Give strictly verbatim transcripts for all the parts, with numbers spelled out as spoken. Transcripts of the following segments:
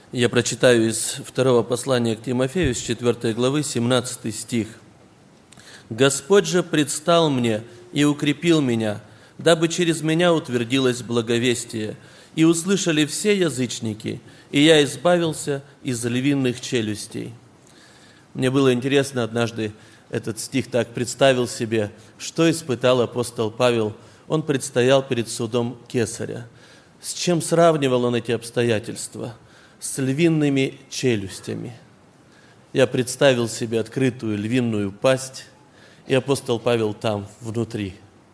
Я прочитаю из второго послания к Тимофею, с четвёртой главы, семнадцатый стих. «Господь же предстал мне и укрепил меня, дабы через меня утвердилось благовестие, и услышали все язычники, и я избавился из львиных челюстей». Мне было интересно, однажды этот стих так представил себе, что испытал апостол Павел. Он предстоял перед судом Кесаря. С чем сравнивал он эти обстоятельства? С львиными челюстями. Я представил себе открытую львиную пасть, и апостол Павел там, внутри.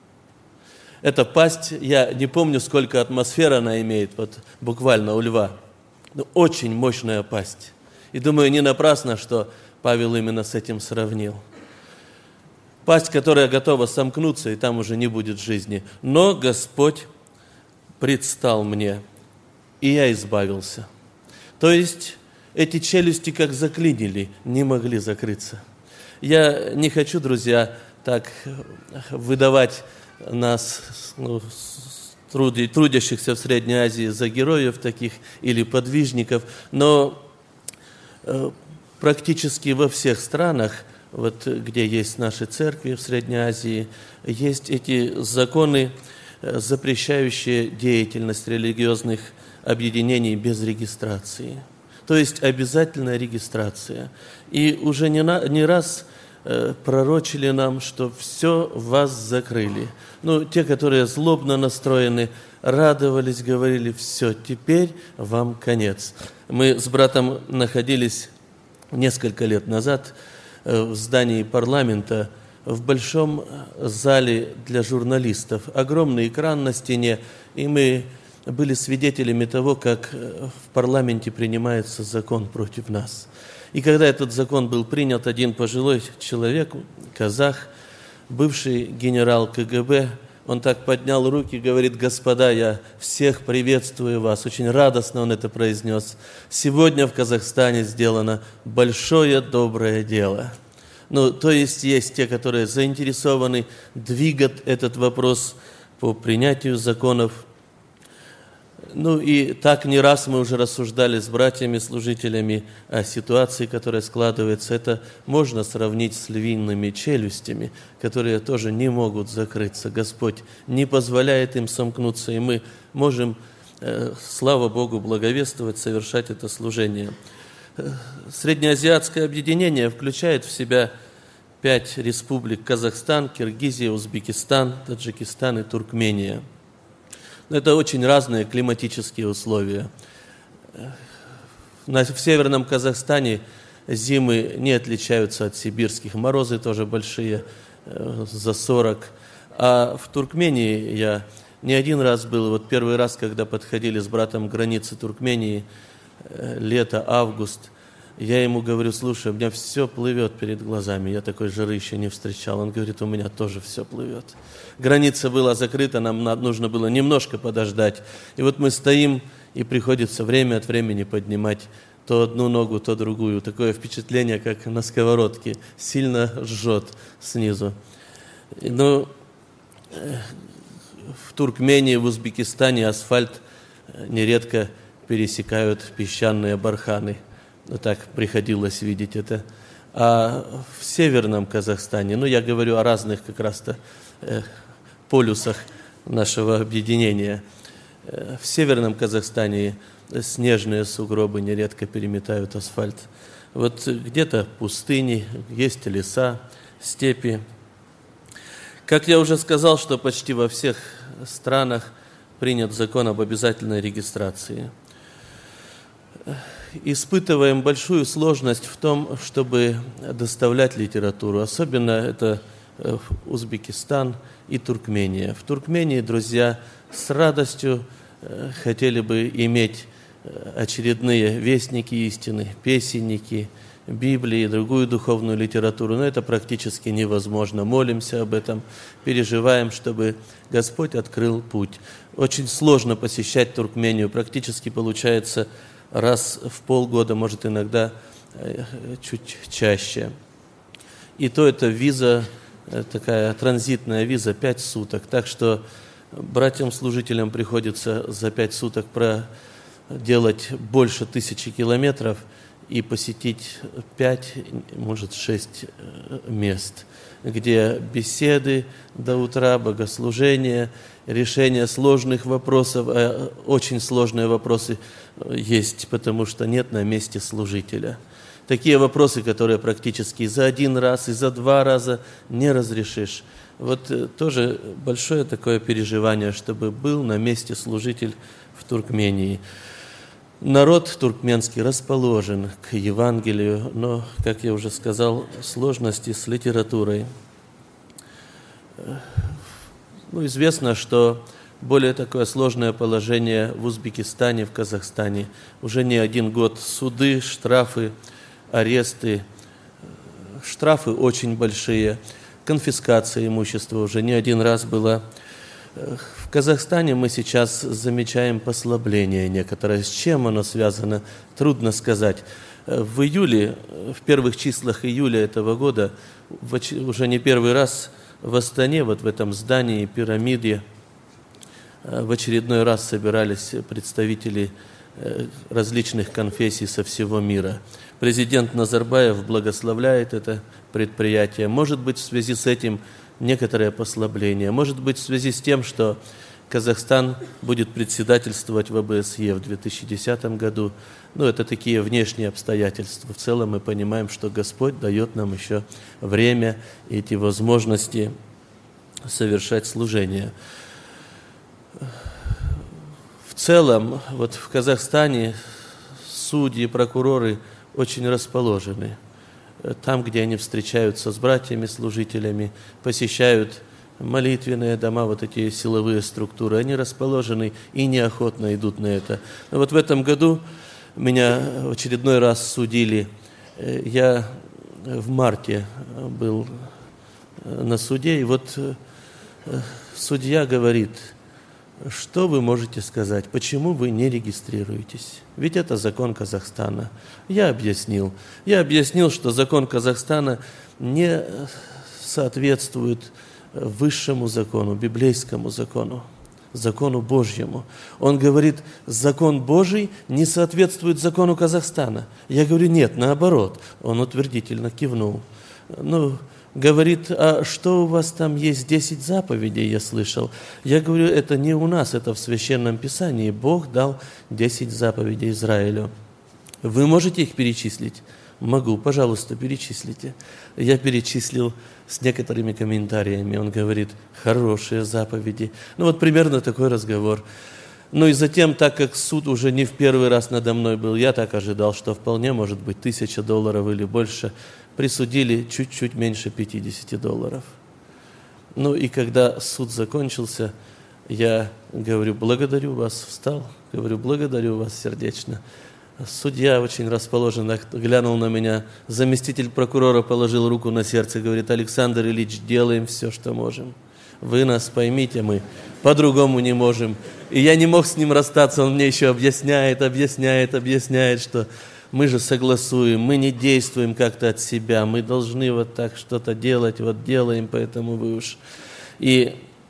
Эта пасть, я не помню, сколько атмосфер она имеет, вот буквально у льва, но очень мощная пасть. И думаю, не напрасно, что Павел именно с этим сравнил. Пасть, которая готова сомкнуться, и там уже не будет жизни. Но Господь предстал мне, и я избавился. То есть эти челюсти как заклинили, не могли закрыться. Я не хочу, друзья, так выдавать нас, ну, трудящихся в Средней Азии, за героев таких или подвижников, но практически во всех странах, вот где есть наши церкви в Средней Азии, есть эти законы, запрещающие деятельность религиозных объединений без регистрации. То есть обязательная регистрация. И уже не, на, не раз э, пророчили нам, что все вас закрыли. Ну, те, которые злобно настроены, радовались, говорили: все, теперь вам конец. Мы с братом находились несколько лет назад э, в здании парламента, в большом зале для журналистов. Огромный экран на стене, и мы были свидетелями того, как в парламенте принимается закон против нас. И когда этот закон был принят, один пожилой человек, казах, бывший генерал ка гэ бэ, он так поднял руки и говорит: «Господа, я всех приветствую вас». Очень радостно он это произнес. Сегодня в Казахстане сделано большое доброе дело. Ну, то есть есть те, которые заинтересованы двигать этот вопрос по принятию законов. Ну и так не раз мы уже рассуждали с братьями-служителями о ситуации, которая складывается. Это можно сравнить с львиными челюстями, которые тоже не могут закрыться. Господь не позволяет им сомкнуться, и мы можем, э, слава Богу, благовествовать, совершать это служение. Среднеазиатское объединение включает в себя пять республик: Казахстан, Киргизия, Узбекистан, Таджикистан и Туркмения. Это очень разные климатические условия. В северном Казахстане зимы не отличаются от сибирских, морозы тоже большие, за сорок. А в Туркмении я не один раз был, вот первый раз, когда подходили с братом к границе Туркмении, лето, август, я ему говорю: слушай, у меня все плывет перед глазами, я такой жары еще не встречал. Он говорит: у меня тоже все плывет. Граница была закрыта, нам нужно было немножко подождать. И вот мы стоим, и приходится время от времени поднимать то одну ногу, то другую. Такое впечатление, как на сковородке, сильно жжет снизу. Но в Туркмении, в Узбекистане асфальт нередко пересекают песчаные барханы. Ну, так приходилось видеть это. А в северном Казахстане, ну, я говорю о разных как раз-то э, полюсах нашего объединения. Э, в северном Казахстане снежные сугробы нередко переметают асфальт. Вот где-то пустыни, есть леса, степи. Как я уже сказал, что почти во всех странах принят закон об обязательной регистрации. Испытываем большую сложность в том, чтобы доставлять литературу. Особенно это Узбекистан и Туркмения. В Туркмении, друзья, с радостью хотели бы иметь очередные вестники истины, песенники, Библии и другую духовную литературу, но это практически невозможно. Молимся об этом, переживаем, чтобы Господь открыл путь. Очень сложно посещать Туркмению, практически получается раз в полгода, может иногда чуть чаще. И то это виза, такая транзитная виза, пять суток. Так что братьям-служителям приходится за пять суток про, делать больше тысячи километров и посетить пять, может, шесть мест, где беседы до утра, богослужения, решение сложных вопросов, а очень сложные вопросы есть, потому что нет на месте служителя. Такие вопросы, которые практически за один раз и за два раза не разрешишь. Вот тоже большое такое переживание, чтобы был на месте служитель в Туркмении. Народ туркменский расположен к Евангелию, но, как я уже сказал, сложности с литературой. Ну, известно, что более такое сложное положение в Узбекистане, в Казахстане. Уже не один год суды, штрафы, аресты. Штрафы очень большие, конфискация имущества уже не один раз была. В Казахстане мы сейчас замечаем послабление некоторое. С чем оно связано, трудно сказать. В июле, в первых числах июля этого года, уже не первый раз в Астане, вот в этом здании, пирамиде, в очередной раз собирались представители различных конфессий со всего мира. Президент Назарбаев благословляет это предприятие. Может быть, в связи с этим некоторое послабление. Может быть, в связи с тем, что Казахстан будет председательствовать в ОБСЕ в две тысячи десятом году. Ну, это такие внешние обстоятельства. В целом мы понимаем, что Господь дает нам еще время и эти возможности совершать служение. В целом, вот в Казахстане судьи, прокуроры очень расположены. Там, где они встречаются с братьями-служителями, посещают молитвенные дома, вот эти силовые структуры, они расположены и неохотно идут на это. Но вот в этом году меня в очередной раз судили. Я в марте был на суде, и вот судья говорит: что вы можете сказать, почему вы не регистрируетесь? Ведь это закон Казахстана. Я объяснил. Я объяснил, что закон Казахстана не соответствует высшему закону, библейскому закону, закону Божьему. Он говорит, закон Божий не соответствует закону Казахстана. Я говорю, нет, наоборот. Он утвердительно кивнул. Ну, говорит, а что у вас там есть десять заповедей, я слышал. Я говорю, это не у нас, это в Священном Писании. Бог дал десять заповедей Израилю. Вы можете их перечислить? Могу, пожалуйста, перечислите. Я перечислил с некоторыми комментариями. Он говорит, хорошие заповеди. Ну вот примерно такой разговор. Ну и затем, так как суд уже не в первый раз надо мной был, я так ожидал, что вполне может быть тысяча долларов или больше, присудили чуть-чуть меньше пятидесяти долларов. Ну и когда суд закончился, я говорю, благодарю вас, встал, говорю, благодарю вас сердечно. Судья очень расположен, глянул на меня, заместитель прокурора положил руку на сердце, говорит, Александр Ильич, делаем все, что можем. Вы нас поймите, мы по-другому не можем. И я не мог с ним расстаться, он мне еще объясняет, объясняет, объясняет, что мы же согласуем, мы не действуем как-то от себя, мы должны вот так что-то делать, вот делаем, поэтому вы уж... И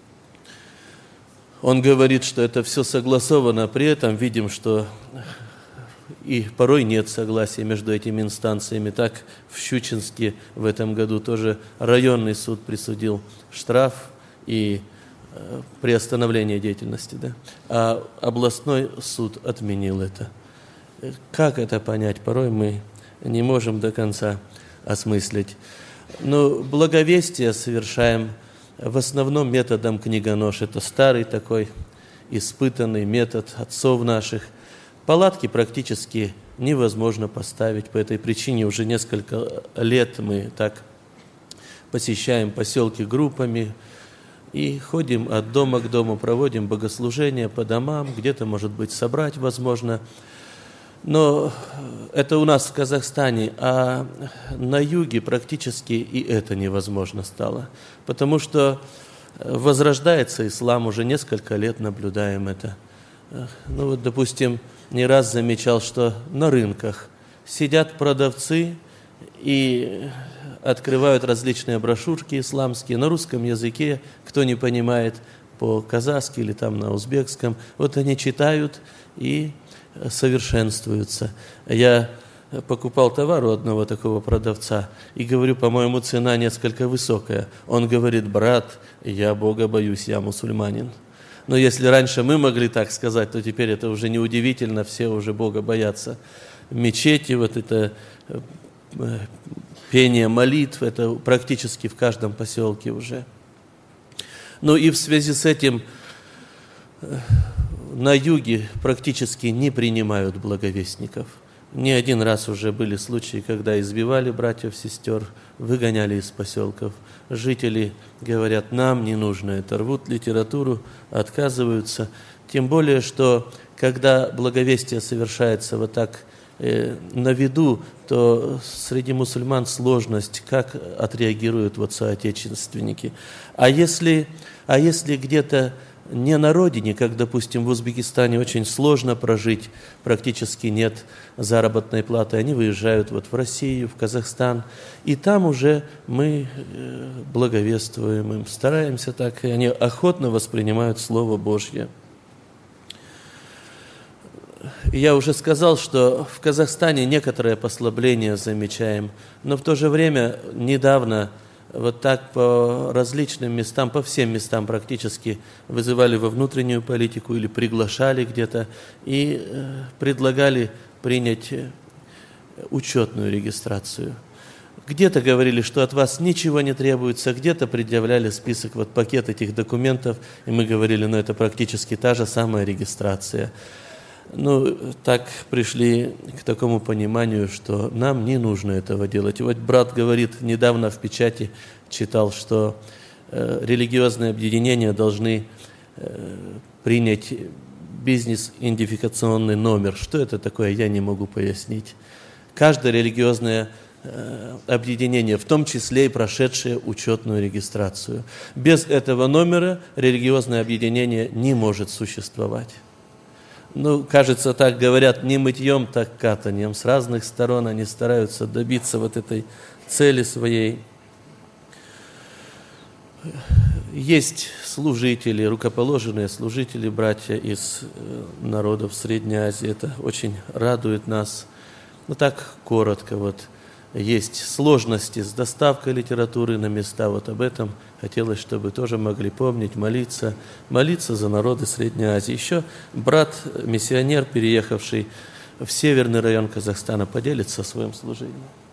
он говорит, что это все согласовано, при этом видим, что и порой нет согласия между этими инстанциями. Так в Щучинске в этом году тоже районный суд присудил штраф и приостановление деятельности, да? А областной суд отменил это. Как это понять? Порой мы не можем до конца осмыслить. Но благовестие совершаем в основном методом книгонож. Это старый такой испытанный метод отцов наших. Палатки практически невозможно поставить. По этой причине уже несколько лет мы так посещаем поселки группами и ходим от дома к дому, проводим богослужения по домам, где-то, может быть, собрать возможно. Но это у нас в Казахстане, а на юге практически и это невозможно стало. Потому что возрождается ислам, уже несколько лет наблюдаем это. Ну вот, допустим, не раз замечал, что на рынках сидят продавцы и открывают различные брошюрки исламские на русском языке, кто не понимает по-казахски или там на узбекском. Вот они читают и совершенствуются. Я покупал товар у одного такого продавца и говорю, по-моему, цена несколько высокая. Он говорит: брат, я Бога боюсь, я мусульманин. Но если раньше мы могли так сказать, то теперь это уже неудивительно, все уже Бога боятся. Мечети, вот это пение молитв, это практически в каждом поселке уже. Ну и в связи с этим на юге практически не принимают благовестников. Не один раз уже были случаи, когда избивали братьев, сестер, выгоняли из поселков. Жители говорят: нам не нужно это, рвут литературу, отказываются. Тем более, что когда благовестие совершается вот так э, на виду, то среди мусульман сложность, как отреагируют вот соотечественники. А если, а если где-то не на родине, как, допустим, в Узбекистане очень сложно прожить, практически нет заработной платы, они выезжают вот в Россию, в Казахстан, и там уже мы благовествуем им, стараемся так, и они охотно воспринимают Слово Божье. Я уже сказал, что в Казахстане некоторое послабление замечаем, но в то же время недавно вот так по различным местам, по всем местам практически вызывали во внутреннюю политику или приглашали где-то и э, предлагали принять учетную регистрацию. Где-то говорили, что от вас ничего не требуется, где-то предъявляли список, вот пакет этих документов, и мы говорили, ну это практически та же самая регистрация. Ну, так пришли к такому пониманию, что нам не нужно этого делать. И вот брат говорит, недавно в печати читал, что э, религиозные объединения должны э, принять бизнес-идентификационный номер. Что это такое, я не могу пояснить. Каждое религиозное э, объединение, в том числе и прошедшее учетную регистрацию. Без этого номера религиозное объединение не может существовать. Ну, кажется, так говорят, не мытьем, так катаньем. С разных сторон они стараются добиться вот этой цели своей. Есть служители, рукоположенные служители, братья из народов Средней Азии. Это очень радует нас. Ну, так коротко вот. Есть сложности с доставкой литературы на места. Вот об этом хотелось, чтобы тоже могли помнить, молиться, молиться за народы Средней Азии. Еще брат-миссионер, переехавший в северный район Казахстана, поделится своим служением.